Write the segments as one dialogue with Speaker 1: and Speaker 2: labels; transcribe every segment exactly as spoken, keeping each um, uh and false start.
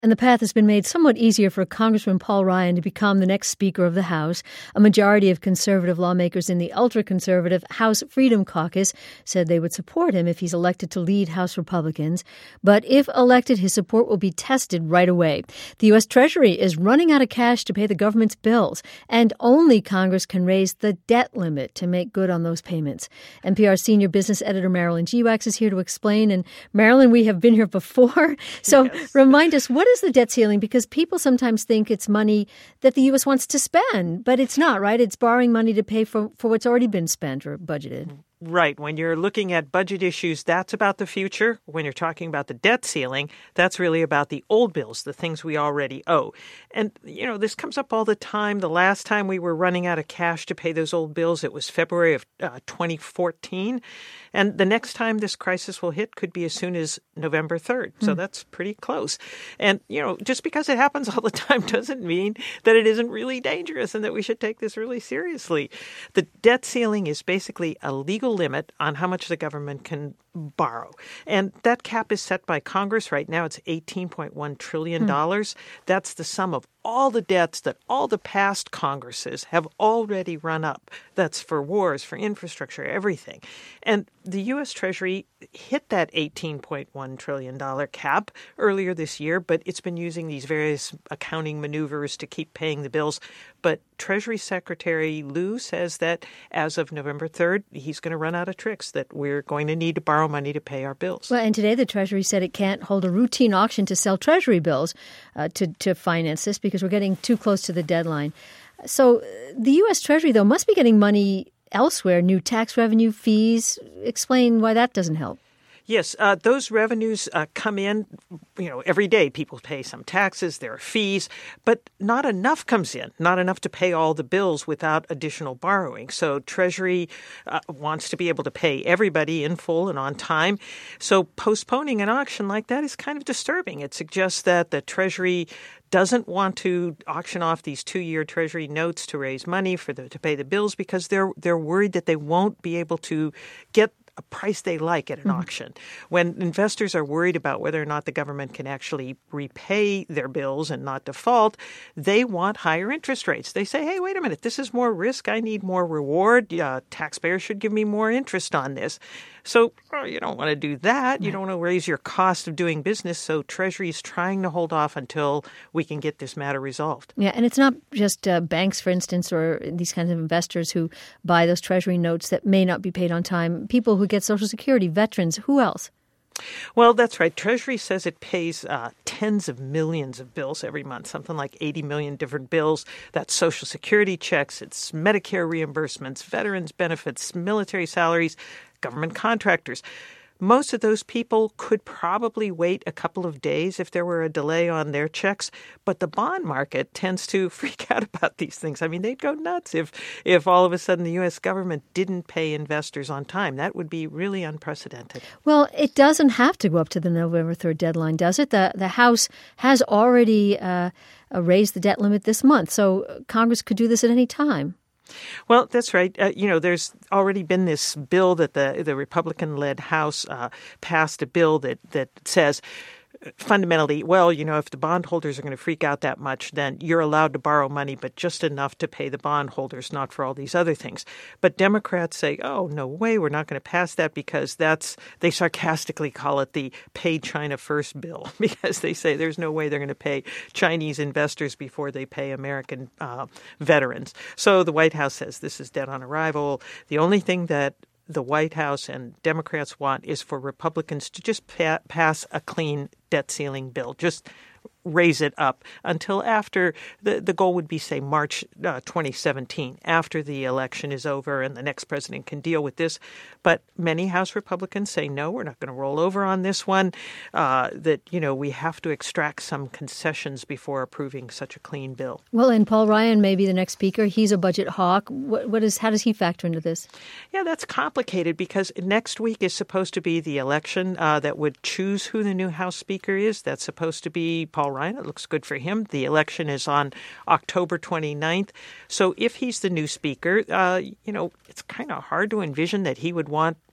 Speaker 1: And the path has been made somewhat easier for Congressman Paul Ryan to become the next Speaker of the House. A majority of conservative lawmakers in the ultra-conservative House Freedom Caucus said they would support him if he's elected to lead House Republicans. But if elected, his support will be tested right away. The U S. Treasury is running out of cash to pay the government's bills, and only Congress can raise the debt limit to make good on those payments. N P R senior business editor Marilyn Geewax is here to explain. And Marilyn, we have been here before, so yes. Remind us, what is the debt ceiling? Because people sometimes think it's money that the U S wants to spend, but it's not, right? It's borrowing money to pay for, for what's already been spent or budgeted.
Speaker 2: Right. When you're looking at budget issues, that's about the future. When you're talking about the debt ceiling, that's really about the old bills, the things we already owe. And, you know, this comes up all the time. The last time we were running out of cash to pay those old bills, it was February of uh, twenty fourteen. And the next time this crisis will hit could be as soon as November third. So mm. that's pretty close. And, you know, just because it happens all the time doesn't mean that it isn't really dangerous and that we should take this really seriously. The debt ceiling is basically a legal limit on how much the government can borrow. And that cap is set by Congress. Right now, it's eighteen point one trillion dollars. Hmm. That's the sum of all the debts that all the past Congresses have already run up. That's for wars, for infrastructure, everything. And the U S. Treasury hit that eighteen point one trillion dollars cap earlier this year, but it's been using these various accounting maneuvers to keep paying the bills. But Treasury Secretary Lew says that as of November third, he's going to run out of tricks, that we're going to need to borrow money to pay our bills.
Speaker 1: Well, and today the Treasury said it can't hold a routine auction to sell Treasury bills uh, to, to finance this because we're getting too close to the deadline. So the U S. Treasury, though, must be getting money elsewhere, new tax revenue, fees. Explain why that doesn't help.
Speaker 2: Yes, uh, those revenues uh, come in, you know, every day. People pay some taxes, there are fees, but not enough comes in, not enough to pay all the bills without additional borrowing. So Treasury uh, wants to be able to pay everybody in full and on time. So postponing an auction like that is kind of disturbing. It suggests that the Treasury doesn't want to auction off these two-year Treasury notes to raise money for the, to pay the bills because they're they're worried that they won't be able to get a price they like at an mm-hmm. auction. When investors are worried about whether or not the government can actually repay their bills and not default, they want higher interest rates. They say, hey, wait a minute, this is more risk. I need more reward. Uh, taxpayers should give me more interest on this. So well, you don't want to do that. You don't want to raise your cost of doing business. So Treasury is trying to hold off until we can get this matter resolved.
Speaker 1: Yeah, and it's not just uh, banks, for instance, or these kinds of investors who buy those Treasury notes that may not be paid on time. People who get Social Security, veterans, who else?
Speaker 2: Well, that's right. Treasury says it pays uh, tens of millions of bills every month, something like eighty million different bills. That's Social Security checks, it's Medicare reimbursements, veterans benefits, military salaries, government contractors. Most of those people could probably wait a couple of days if there were a delay on their checks, but the bond market tends to freak out about these things. I mean, they'd go nuts if if all of a sudden the U S government didn't pay investors on time. That would be really unprecedented.
Speaker 1: Well, it doesn't have to go up to the November third deadline, does it? The the House has already uh, raised the debt limit this month, so Congress could do this at any time.
Speaker 2: Well, that's right. Uh, you know, there's already been this bill that the the Republican-led House uh, passed a bill that, that says fundamentally, well, you know, if the bondholders are going to freak out that much, then you're allowed to borrow money, but just enough to pay the bondholders, not for all these other things. But Democrats say, oh, no way, we're not going to pass that because that's, they sarcastically call it the Pay China First bill because they say there's no way they're going to pay Chinese investors before they pay American uh, veterans. So the White House says this is dead on arrival. The only thing that the White House and Democrats want is for Republicans to just pa- pass a clean debt ceiling bill, just raise it up until after the, the goal would be, say, March uh, twenty seventeen, after the election is over and the next president can deal with this. But many House Republicans say, no, we're not going to roll over on this one, uh, that, you know, we have to extract some concessions before approving such a clean bill.
Speaker 1: Well, and Paul Ryan may be the next speaker. He's a budget hawk. What, what is, how does he factor into this?
Speaker 2: Yeah, that's complicated because next week is supposed to be the election uh, that would choose who the new House Speaker is. That's supposed to be Paul Ryan. It looks good for him. The election is on October twenty-ninth. So if he's the new speaker, uh, you know, it's kind of hard to envision that he would want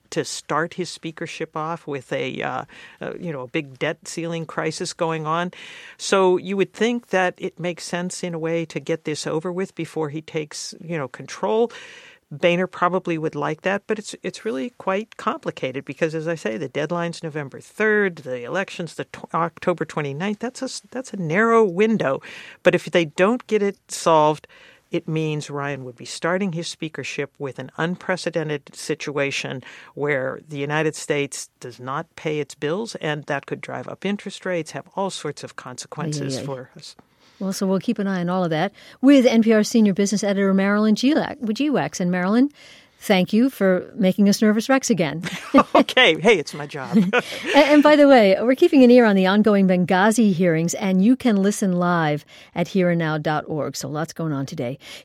Speaker 2: to start his speakership off with a, uh, uh, you know, a big debt ceiling crisis going on. So you would think that it makes sense in a way to get this over with before he takes, you know, control. Boehner probably would like that, but it's it's really quite complicated because, as I say, the deadline's November third, the election's the t- October twenty-ninth. That's a, that's a narrow window. But if they don't get it solved, it means Ryan would be starting his speakership with an unprecedented situation where the United States does not pay its bills, and that could drive up interest rates, have all sorts of consequences yeah, yeah, yeah. for us.
Speaker 1: Well, so we'll keep an eye on all of that with N P R senior business editor Marilyn G Wax. And Marilyn, thank you for making us Nervous Rex again.
Speaker 2: Okay. Hey, it's my job.
Speaker 1: and, and by the way, we're keeping an ear on the ongoing Benghazi hearings, and you can listen live at here and now dot org. So lots going on today.